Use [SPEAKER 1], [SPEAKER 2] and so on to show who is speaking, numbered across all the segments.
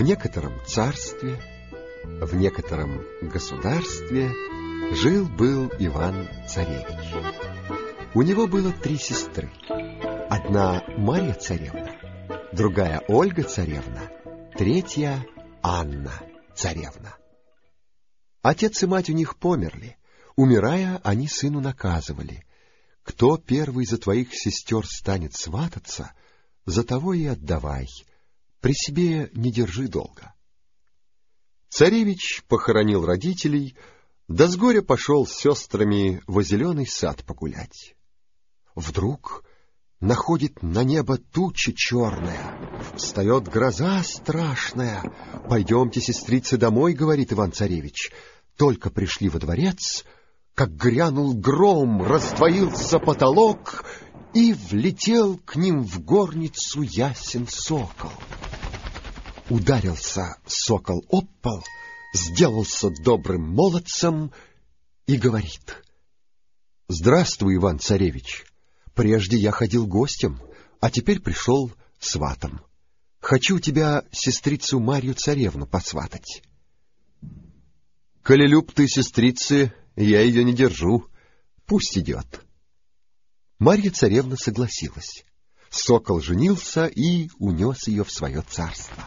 [SPEAKER 1] некотором царстве, в некотором государстве жил-был Иван-царевич. У него было 3 сестры. Одна Марья-царевна, другая Ольга-царевна, третья Анна-царевна. Отец и мать у них померли. Умирая, они сыну наказывали: кто первый за твоих сестер станет свататься, за того и отдавай, при себе не держи долго. Царевич похоронил родителей, да с горя пошел с сестрами во зеленый сад погулять. Вдруг находит на небо туча черная, встает гроза страшная. «Пойдемте, сестрицы, домой», — говорит Иван-царевич. Только пришли во дворец, как грянул гром, раздвоился потолок, и влетел к ним в горницу ясен сокол. Ударился сокол об пол, сделался добрым молодцем и говорит: «Здравствуй, Иван-царевич. Прежде я ходил гостем, а теперь пришел сватом. Хочу тебя, сестрицу Марью-царевну, посватать». «Коли люб ты, сестрицы, я ее не держу, пусть идет». Марья-царевна согласилась. Сокол женился и унес ее в свое царство.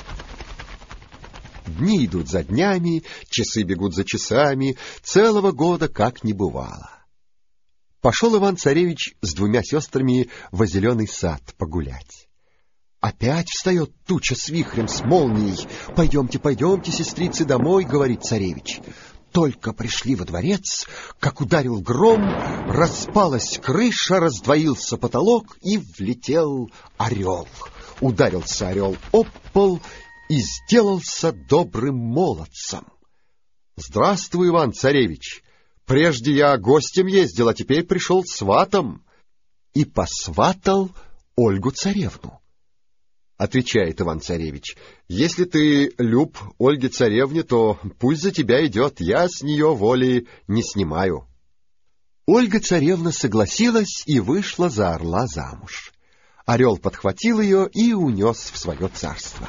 [SPEAKER 1] Дни идут за днями, часы бегут за часами, целого года как не бывало. Пошел Иван-царевич с 2 сестрами во зеленый сад погулять. Опять встает туча с вихрем, с молнией. «Пойдемте, пойдемте, сестрицы, домой», — говорит царевич. Только пришли во дворец, как ударил гром, распалась крыша, раздвоился потолок, и влетел орел. Ударился орел об пол и сделался добрым молодцем. «Здравствуй, Иван-царевич. Прежде я гостем ездил, а теперь пришел сватом». И посватал Ольгу-царевну. Отвечает Иван-царевич: «Если ты люб Ольге-царевне, то пусть за тебя идет, я с нее воли не снимаю». Ольга-царевна согласилась и вышла за орла замуж. Орел подхватил ее и унес в свое царство.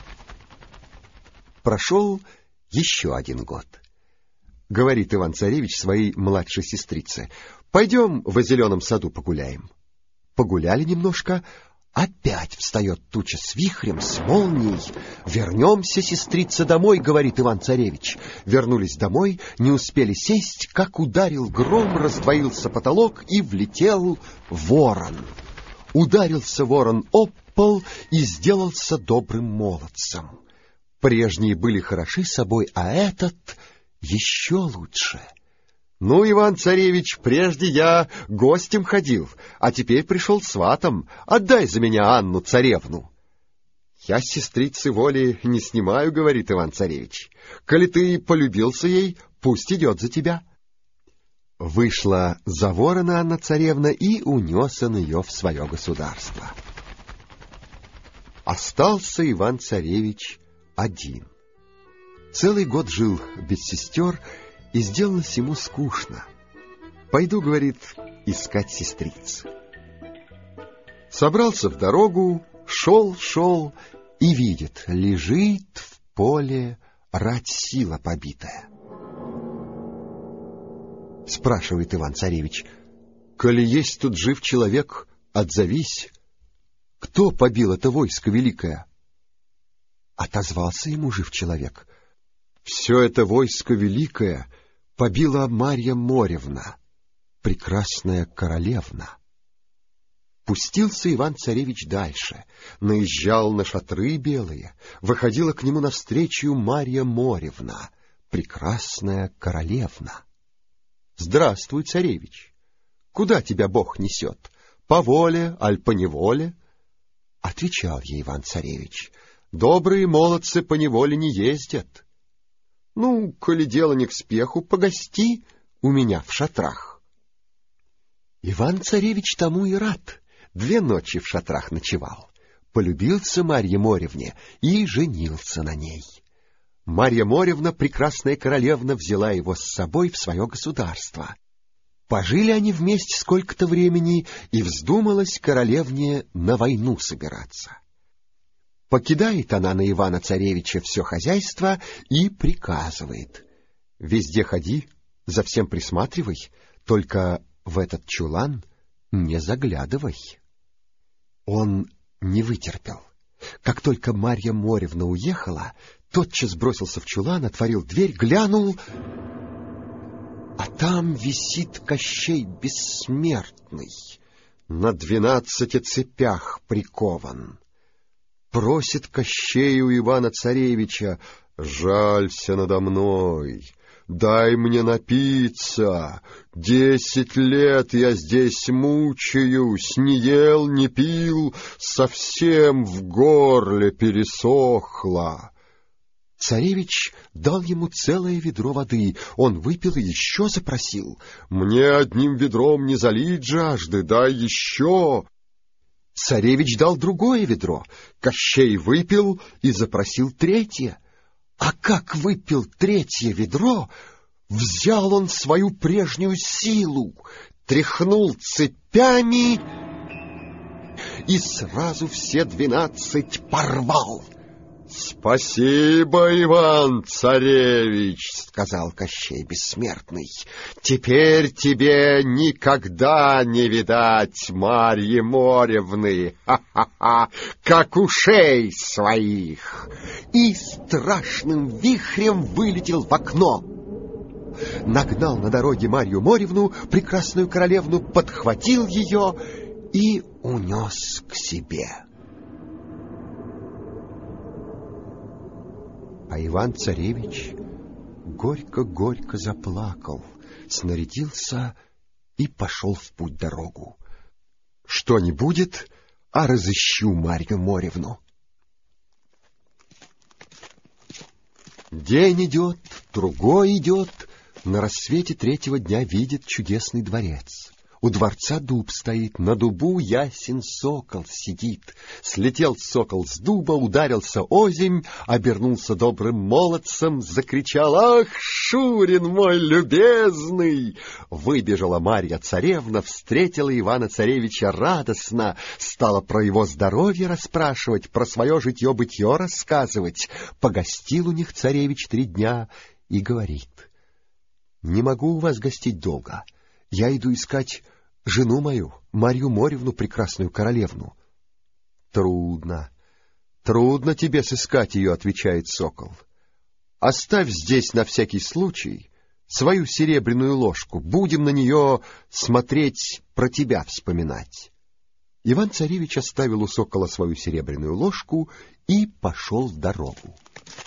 [SPEAKER 1] Прошел еще 1 год. Говорит Иван-царевич своей младшей сестрице: «Пойдем во зеленом саду погуляем». Погуляли немножко. Опять встает туча с вихрем, с молнией. «Вернемся, сестрица, домой», — говорит Иван-царевич. Вернулись домой, не успели сесть, как ударил гром, раздвоился потолок, и влетел ворон. Ударился ворон об пол и сделался добрым молодцем. Прежние были хороши собой, а этот еще лучше. «Ну, Иван-царевич, прежде я гостем ходил, а теперь пришел сватом. Отдай за меня Анну-царевну». «Я с сестрицы воли не снимаю», — говорит Иван-царевич. «Коли ты полюбился ей, пусть идет за тебя». Вышла за ворона Анна-царевна, и унес он ее в свое государство. Остался Иван-царевич один. Целый год жил без сестер, и сделалось ему скучно. «Пойду, — говорит, — искать сестриц». Собрался в дорогу, шел и видит: лежит в поле рать сила побитая. Спрашивает Иван-царевич: «Коли есть тут жив человек, отзовись, кто побил это войско великое?» Отозвался ему жив человек: «Все это войско великое побила Марья Моревна, прекрасная королевна». Пустился Иван-царевич дальше, наезжал на шатры белые, выходила к нему навстречу Марья Моревна, прекрасная королевна. «Здравствуй, царевич! Куда тебя Бог несет? По воле, аль по неволе?» Отвечал ей Иван-царевич: «Добрые молодцы по неволе не ездят. Ну, коли дело не к спеху, погости у меня в шатрах». Иван-царевич тому и рад. 2 ночи в шатрах ночевал. Полюбился Марье Моревне и женился на ней. Марья Моревна, прекрасная королевна, взяла его с собой в свое государство. Пожили они вместе сколько-то времени, и вздумалось королевне на войну собираться. Покидает она на Ивана-царевича все хозяйство и приказывает: везде ходи, за всем присматривай, только в этот чулан не заглядывай. Он не вытерпел. Как только Марья Моревна уехала, тотчас бросился в чулан, отворил дверь, глянул, а там висит Кощей Бессмертный, на 12 цепях прикован. Просит Кощей у Ивана-царевича: жалься надо мной, дай мне напиться. 10 лет я здесь мучаюсь, не ел, не пил, совсем в горле пересохло. Царевич дал ему целое ведро воды. Он выпил и еще запросил: мне одним ведром не залить жажды, дай еще. Царевич дал другое ведро. Кощей выпил и запросил третье. А как выпил третье ведро, взял он свою прежнюю силу, тряхнул цепями и сразу все 12 порвал. «Спасибо, Иван-царевич, — сказал Кощей Бессмертный, — теперь тебе никогда не видать Марьи Моревны, ха-ха-ха, как ушей своих!» И страшным вихрем вылетел в окно. Нагнал на дороге Марью Моревну, прекрасную королевну, подхватил ее и унес к себе. А Иван-царевич горько-горько заплакал, снарядился и пошел в путь-дорогу. Что ни будет, а разыщу Марью Моревну. День идет, другой идет, на рассвете 3-го дня видит чудесный дворец. У дворца дуб стоит, на дубу ясен сокол сидит. Слетел сокол с дуба, ударился озимь, обернулся добрым молодцем, закричал: «Ах, Шурин мой любезный!» Выбежала Марья-царевна, встретила Ивана-царевича радостно, стала про его здоровье расспрашивать, про свое житье-бытье рассказывать. Погостил у них царевич 3 дня и говорит: «Не могу у вас гостить долго. Я иду искать жену мою, Марью Моревну, прекрасную королевну». «Трудно, трудно тебе сыскать ее, — отвечает сокол. — Оставь здесь на всякий случай свою серебряную ложку, будем на нее смотреть, про тебя вспоминать». Иван-царевич оставил у сокола свою серебряную ложку и пошел в дорогу.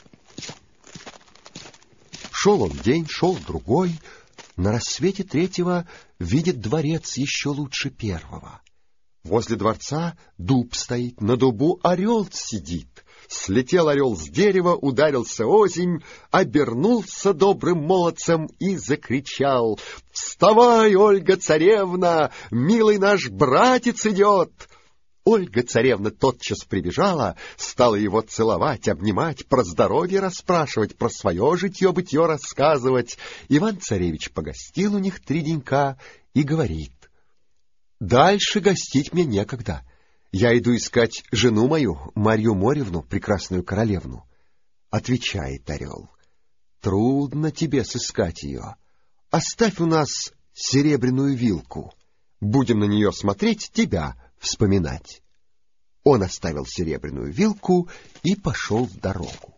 [SPEAKER 1] Шел он день, шел другой. На рассвете 3-го видит дворец еще лучше 1-го. Возле дворца дуб стоит, на дубу орел сидит. Слетел орел с дерева, ударился озимь, обернулся добрым молодцем и закричал: «Вставай, Ольга-царевна, милый наш братец идет!» Ольга-царевна тотчас прибежала, стала его целовать, обнимать, про здоровье расспрашивать, про свое житье-бытье рассказывать. Иван-царевич погостил у них 3 денька и говорит: «Дальше гостить мне некогда. Я иду искать жену мою, Марью Моревну, прекрасную королевну». Отвечает орел: «Трудно тебе сыскать ее. Оставь у нас серебряную вилку. Будем на нее смотреть, тебя вспоминать». Он оставил серебряную вилку и пошел в дорогу.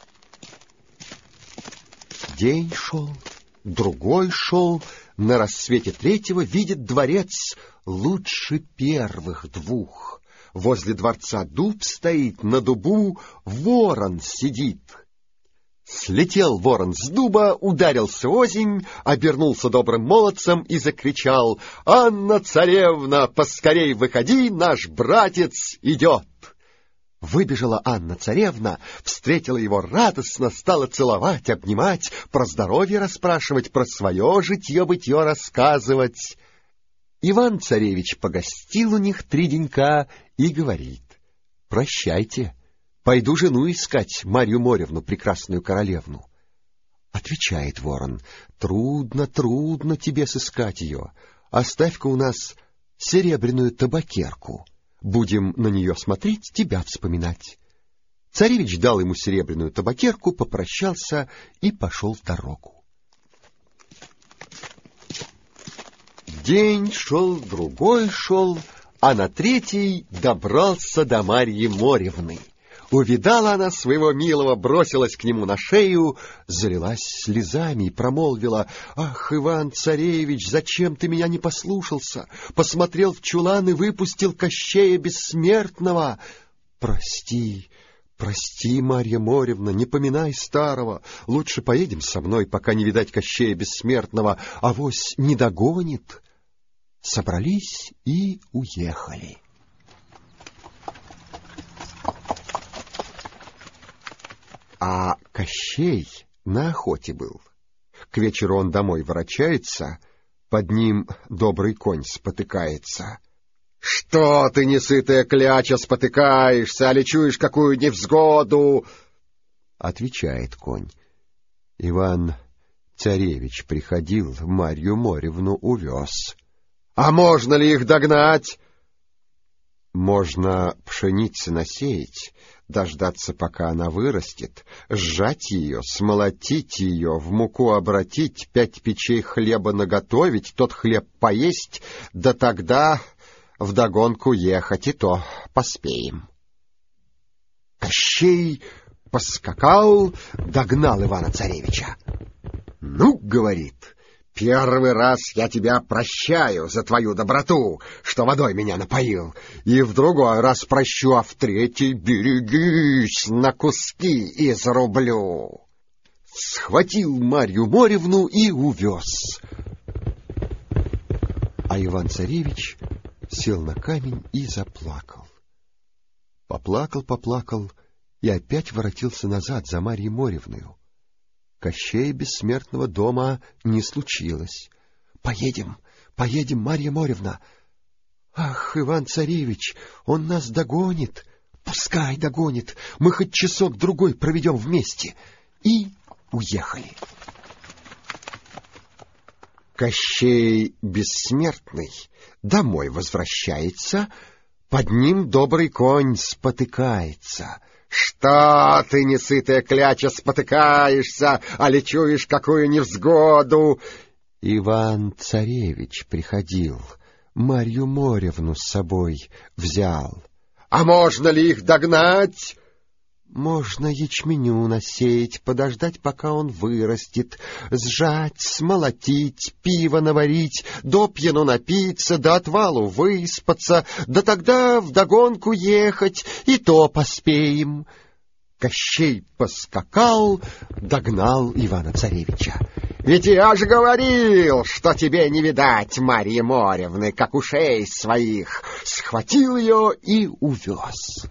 [SPEAKER 1] День шел, другой шел. На рассвете 3-го видит дворец лучше 1-х 2. Возле дворца дуб стоит, на дубу ворон сидит. Слетел ворон с дуба, ударился озимь, обернулся добрым молодцем и закричал: «Анна-царевна, поскорей выходи, наш братец идет!» Выбежала Анна-царевна, встретила его радостно, стала целовать, обнимать, про здоровье расспрашивать, про свое житье-бытье рассказывать. Иван-царевич погостил у них 3 денька и говорит: «Прощайте, пойду жену искать, Марью Моревну, прекрасную королевну». Отвечает ворон: «Трудно, трудно тебе сыскать ее. Оставь-ка у нас серебряную табакерку. Будем на нее смотреть, тебя вспоминать». Царевич дал ему серебряную табакерку, попрощался и пошел в дорогу. День шел, другой шел, а на третий добрался до Марьи Моревны. Увидала она своего милого, бросилась к нему на шею, залилась слезами и промолвила: «Ах, Иван-царевич, зачем ты меня не послушался? Посмотрел в чулан и выпустил Кощея Бессмертного. Прости, прости, Марья Моревна, не поминай старого. Лучше поедем со мной, пока не видать Кощея Бессмертного, авось не догонит». Собрались и уехали. А Кощей на охоте был. К вечеру он домой ворочается, под ним добрый конь спотыкается. «Что ты, несытая кляча, спотыкаешься, али чуешь какую невзгоду?» Отвечает конь: «Иван-царевич приходил, Марью Моревну увез». «А можно ли их догнать?» «Можно пшеницы насеять, дождаться, пока она вырастет, сжать ее, смолотить ее, в муку обратить, 5 печей хлеба наготовить, тот хлеб поесть, да тогда вдогонку ехать, и то поспеем». Кощей поскакал, догнал Ивана-царевича. «Ну, — говорит, — первый раз я тебя прощаю за твою доброту, что водой меня напоил, и в другой раз прощу, а в третий берегись, на куски изрублю». Схватил Марью Моревну и увез. А Иван-царевич сел на камень и заплакал. Поплакал и опять воротился назад за Марьей Моревною. Кощея Бессмертного дома не случилось. «Поедем, Марья Моревна». «Ах, Иван-царевич, он нас догонит». «Пускай догонит, мы хоть часок-другой проведем вместе». И уехали. Кощей Бессмертный домой возвращается, под ним добрый конь спотыкается. «Что ты, несытая кляча, спотыкаешься, али чуешь какую невзгоду?» Иван-царевич приходил, Марью Моревну с собой взял. «А можно ли их догнать?» «Можно ячменю насеять, подождать, пока он вырастет, сжать, смолотить, пиво наварить, допьяну напиться, до отвалу выспаться, да тогда вдогонку ехать, и то поспеем». Кощей поскакал, догнал Ивана-царевича. «Ведь я же говорил, что тебе не видать Марьи Моревны, как ушей своих!» Схватил ее и увез.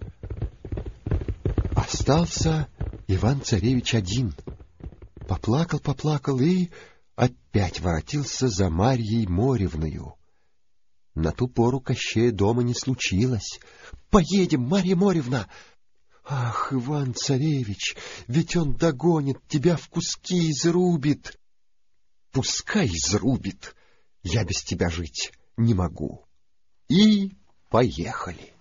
[SPEAKER 1] Остался Иван-царевич один. Поплакал и опять воротился за Марьей Моревною. На ту пору Кощея дома не случилось. «Поедем, Марья Моревна!» «Ах, Иван-царевич, ведь он догонит, тебя в куски изрубит». «Пускай изрубит, я без тебя жить не могу». И поехали.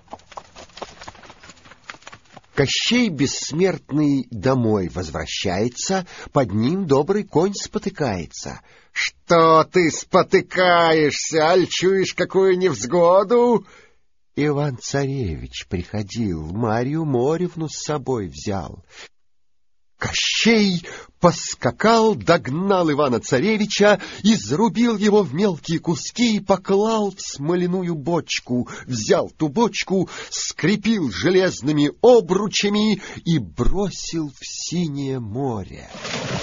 [SPEAKER 1] Кощей Бессмертный домой возвращается, под ним добрый конь спотыкается. «Что ты спотыкаешься, аль чуешь какую невзгоду?» Иван-царевич приходил, Марью Моревну с собой взял. Кощей поскакал, догнал Ивана-царевича, изрубил его в мелкие куски и поклал в смоляную бочку, взял ту бочку, скрепил железными обручами и бросил в синее море.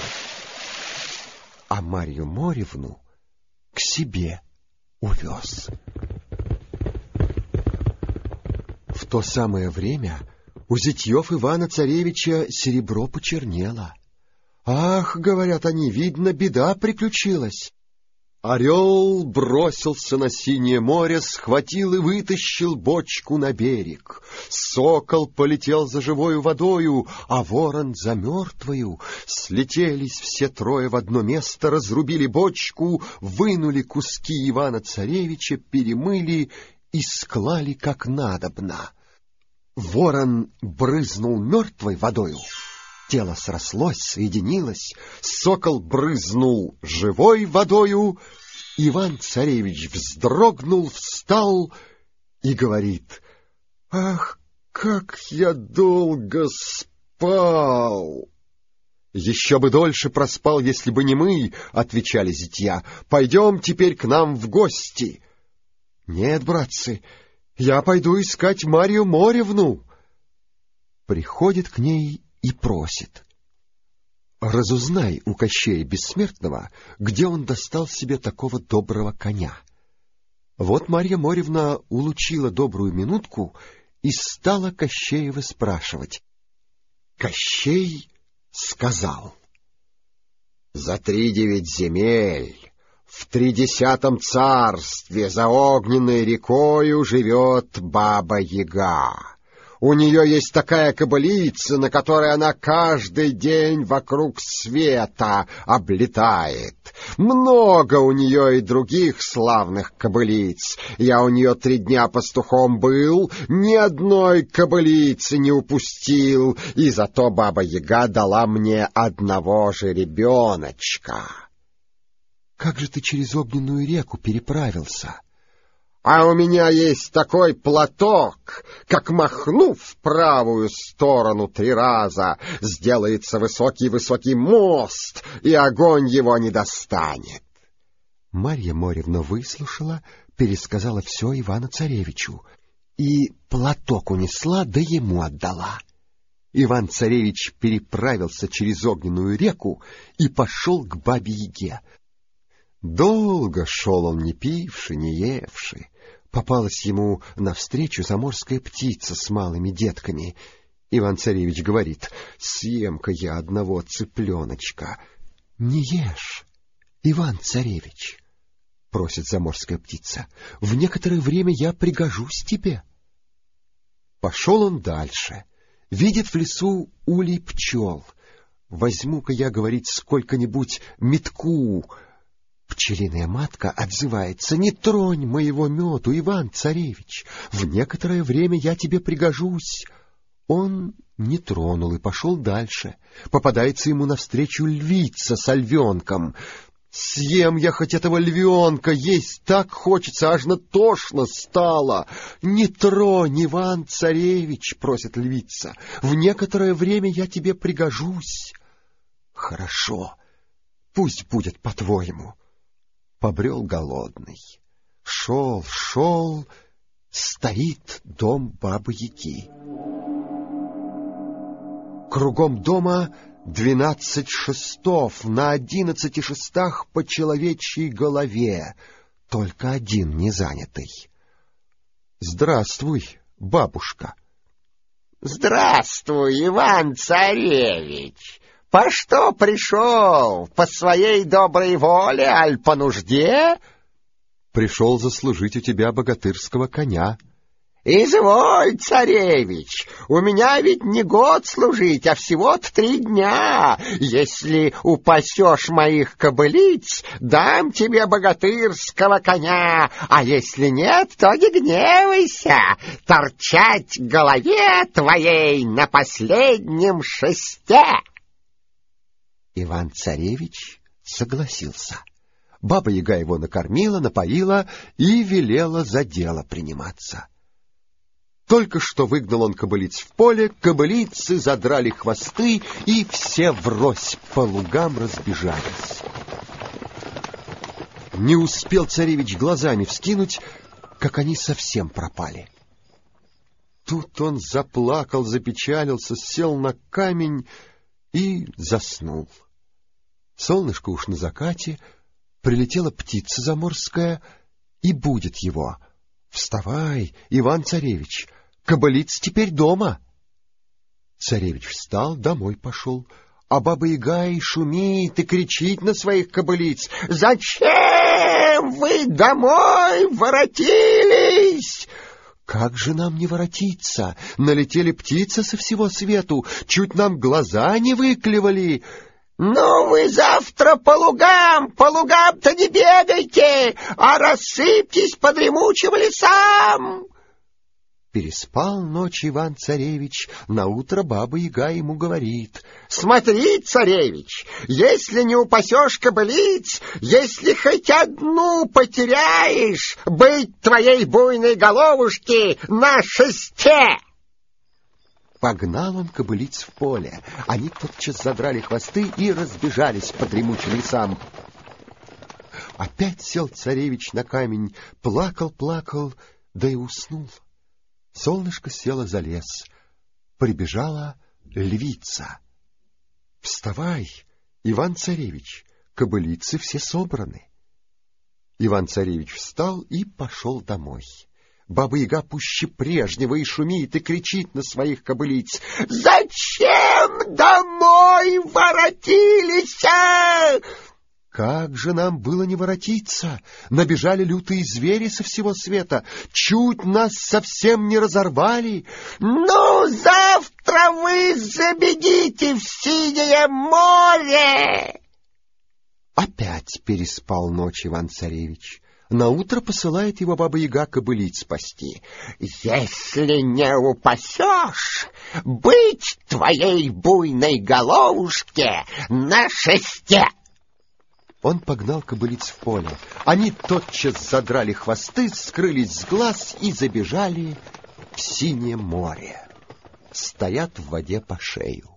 [SPEAKER 1] А Марью Моревну к себе увез. В то самое время у зятьев Ивана-царевича серебро почернело. «Ах, — говорят они, — видно, беда приключилась». Орел бросился на синее море, схватил и вытащил бочку на берег. Сокол полетел за живою водою, а ворон за мертвою. Слетелись все трое в одно место, разрубили бочку, вынули куски Ивана-царевича, перемыли и склали как надобно. Ворон брызнул мертвой водою, тело срослось, соединилось, сокол брызнул живой водою. Иван-царевич вздрогнул, встал и говорит: «Ах, как я долго спал!» «Еще бы дольше проспал, если бы не мы», — отвечали зятья. «Пойдем теперь к нам в гости». «Нет, братцы, я пойду искать Марью Моревну». Приходит к ней и просит: «Разузнай у Кощея Бессмертного, где он достал себе такого доброго коня». Вот Марья Моревна улучила добрую минутку и стала Кощеева спрашивать. Кощей сказал: «За 3 земель, в 30 царстве за огненной рекою живет Баба-Яга. У нее есть такая кобылица, на которой она каждый день вокруг света облетает. Много у нее и других славных кобылиц. Я у нее 3 дня пастухом был, ни одной кобылицы не упустил, и зато Баба-Яга дала мне одного жеребеночка». «Как же ты через огненную реку переправился?» «А у меня есть такой платок, как махну в правую сторону 3 раза, сделается высокий-высокий мост, и огонь его не достанет». Марья Моревна выслушала, пересказала все Ивану-царевичу, и платок унесла, да ему отдала. Иван-царевич переправился через огненную реку и пошел к Бабе-Яге. Долго шел он, не пивши, не евши. Попалась ему навстречу заморская птица с малыми детками. Иван-царевич говорит: «Съем-ка я одного цыпленочка». «Не ешь, Иван-царевич», — просит заморская птица, — «в некоторое время я пригожусь тебе». Пошел он дальше, видит в лесу улей пчел. «Возьму-ка я, — говорит, — сколько-нибудь метку». Пчелиная матка отзывается: «Не тронь моего меду, Иван-царевич, в некоторое время я тебе пригожусь». Он не тронул и пошел дальше. Попадается ему навстречу львица с львенком. «Съем я хоть этого львенка, есть так хочется, аж на тошно стало». «Не тронь, Иван-царевич, — просит львица, — в некоторое время я тебе пригожусь». «Хорошо, пусть будет по-твоему». Побрел голодный. Шел, стоит дом Бабы-Яги. Кругом дома 12 шестов, на 11 шестах по человечьей голове, только один не занятый. «Здравствуй, бабушка».
[SPEAKER 2] «Здравствуй, Иван-царевич! По что пришел? По своей доброй воле, аль по нужде?»
[SPEAKER 1] «Пришел заслужить у тебя богатырского коня».
[SPEAKER 2] «Изволь, царевич, у меня ведь не год служить, а всего-то 3 дня. Если упасешь моих кобылиц, дам тебе богатырского коня, а если нет, то не гневайся, торчать к голове твоей на последнем шесте».
[SPEAKER 1] Иван-царевич согласился. Баба-Яга его накормила, напоила и велела за дело приниматься. Только что выгнал он кобылиц в поле, кобылицы задрали хвосты, и все врозь по лугам разбежались. Не успел царевич глазами вскинуть, как они совсем пропали. Тут он заплакал, запечалился, сел на камень и заснул. Солнышко уж на закате, прилетела птица заморская и будет его: «Вставай, Иван-царевич, кобылиц теперь дома». Царевич встал, домой пошел, а Баба-Яга и шумит, и кричит на своих кобылиц:
[SPEAKER 2] «Зачем вы домой воротились?»
[SPEAKER 1] «Как же нам не воротиться? Налетели птицы со всего свету, чуть нам глаза не выклевали».
[SPEAKER 2] «Ну вы завтра по лугам-то не бегайте, а рассыпьтесь по дремучим лесам».
[SPEAKER 1] Переспал ночь Иван-царевич, наутро баба-яга ему говорит:
[SPEAKER 2] «Смотри, царевич, если не упасешь кобылиц, если хоть одну потеряешь, быть твоей буйной головушки на шесте!»
[SPEAKER 1] Погнал он кобылиц в поле. Они тотчас задрали хвосты и разбежались по дремучим лесам. Опять сел царевич на камень, плакал, да и уснул. Солнышко село за лес. Прибежала львица. «Вставай, Иван-царевич, кобылицы все собраны». Иван-царевич встал и пошел домой. Баба-яга пуще прежнего и шумит, и кричит на своих кобылиц:
[SPEAKER 2] «Зачем домой воротились?»
[SPEAKER 1] Как же нам было не воротиться? Набежали лютые звери со всего света, чуть нас совсем не разорвали.
[SPEAKER 2] «Ну, завтра вы забегите в синее море!»
[SPEAKER 1] Опять переспал ночь Иван-царевич. Наутро посылает его баба-яга кобылиц спасти.
[SPEAKER 2] «Если не упасешь, быть твоей буйной головушке на шесте!»
[SPEAKER 1] Он погнал кобылиц в поле. Они тотчас задрали хвосты, скрылись с глаз и забежали в синее море. Стоят в воде по шею.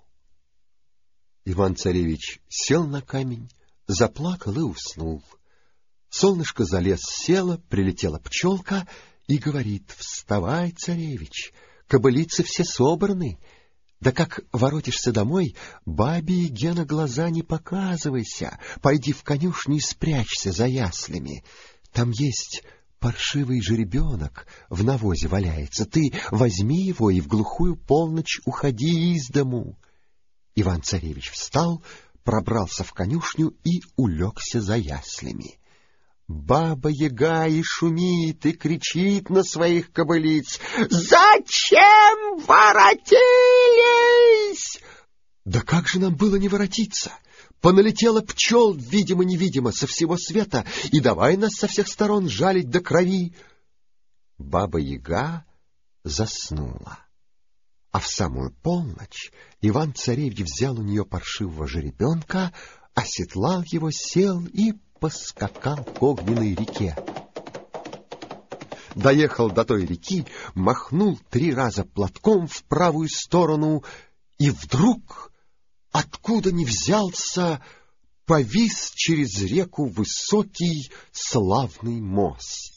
[SPEAKER 1] Иван-царевич сел на камень, заплакал и уснул. Солнышко за лес село, прилетела пчелка и говорит: «Вставай, царевич, кобылицы все собраны. Да как воротишься домой, бабе-яге на глаза не показывайся, пойди в конюшню и спрячься за яслями. Там есть паршивый жеребенок, в навозе валяется. Ты возьми его и в глухую полночь уходи из дому». Иван-царевич встал, пробрался в конюшню и улегся за яслями. Баба-яга и шумит, и кричит на своих кобылиц:
[SPEAKER 2] «Зачем воротились?»
[SPEAKER 1] Да как же нам было не воротиться? Поналетело пчел, видимо-невидимо, со всего света, и давай нас со всех сторон жалить до крови. Баба-яга заснула. А в самую полночь Иван-царевич взял у нее паршивого жеребенка, оседлал его, сел и поскакал к огненной реке. Доехал до той реки, махнул 3 раза платком в правую сторону, и вдруг, откуда ни взялся, повис через реку высокий славный мост.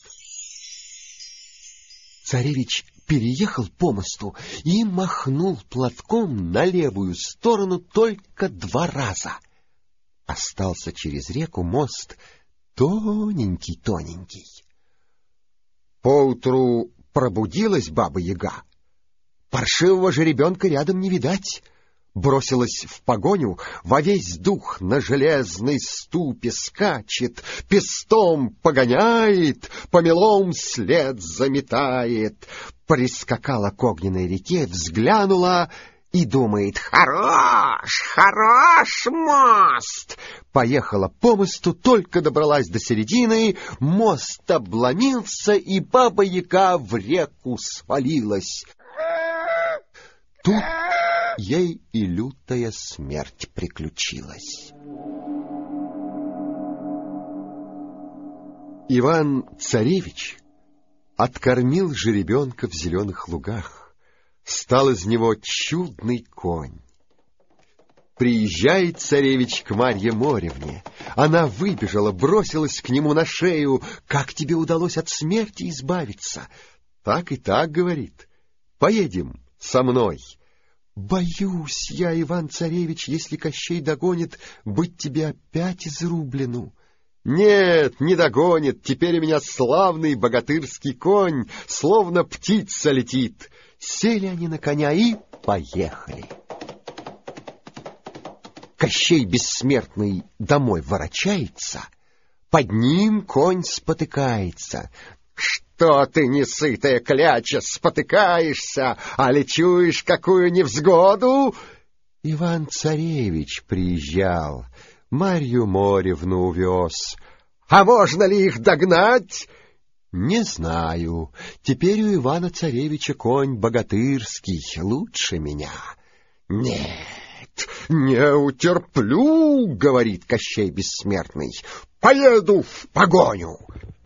[SPEAKER 1] Царевич переехал по мосту и махнул платком на левую сторону только 2 раза. Остался через реку мост тоненький. Поутру пробудилась баба-яга. Паршивого жеребенка рядом не видать. Бросилась в погоню, во весь дух на железной ступе скачет, пестом погоняет, помелом след заметает. Прискакала к огненной реке, взглянула и думает: «Хорош мост!» Поехала по мосту, только добралась до середины, мост обломился, и баба-яга в реку свалилась. Тут ей и лютая смерть приключилась. Иван-царевич откормил жеребенка в зеленых лугах. Стал из него чудный конь. Приезжает царевич к Марье Моревне. Она выбежала, бросилась к нему на шею. «Как тебе удалось от смерти избавиться?» «Так и так, — говорит, — поедем со мной». «Боюсь я, Иван-царевич, если Кощей догонит, быть тебе опять изрублену». «Нет, не догонит, теперь у меня славный богатырский конь, словно птица летит». Сели они на коня и поехали. Кощей бессмертный домой ворочается, под ним конь спотыкается. «Что ты, несытая кляча, спотыкаешься, а ли чуешь какую невзгоду?» Иван-царевич приезжал, Марью Моревну увез. «А можно ли их догнать?» Не знаю. Теперь у Ивана-царевича конь богатырский, лучше меня.
[SPEAKER 2] Нет, не утерплю, говорит Кощей Бессмертный. Поеду в погоню.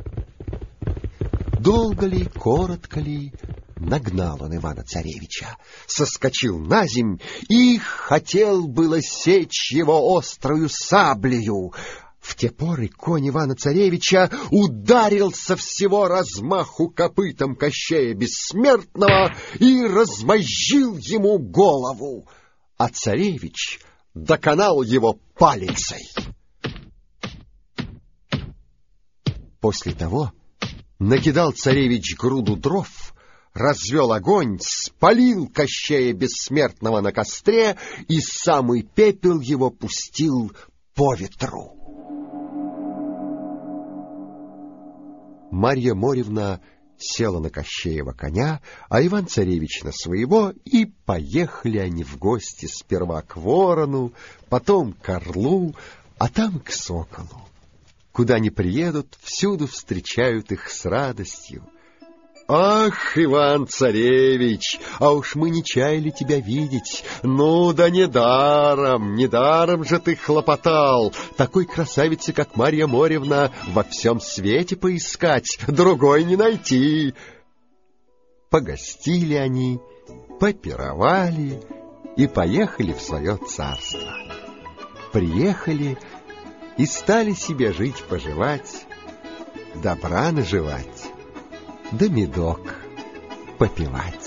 [SPEAKER 1] Долго ли, коротко ли, нагнал он Ивана-царевича, соскочил наземь и хотел было сечь его острою саблею. В те поры конь Ивана-царевича ударил со всего размаху копытом Кощея Бессмертного и размозжил ему голову, а царевич доконал его палицей. После того накидал царевич груду дров, развел огонь, спалил Кощея Бессмертного на костре и самый пепел его пустил по ветру. Марья Моревна села на Кощеева коня, а Иван-царевич на своего, и поехали они в гости сперва к ворону, потом к орлу, а там к соколу. Куда ни приедут, всюду встречают их с радостью. «Ах, Иван-царевич, а уж мы не чаяли тебя видеть. Ну да недаром же ты хлопотал. Такой красавицы, как Марья Моревна, во всем свете поискать, другой не найти». Погостили они, попировали и поехали в свое царство. Приехали и стали себе жить-поживать, добра наживать, да медок попивать.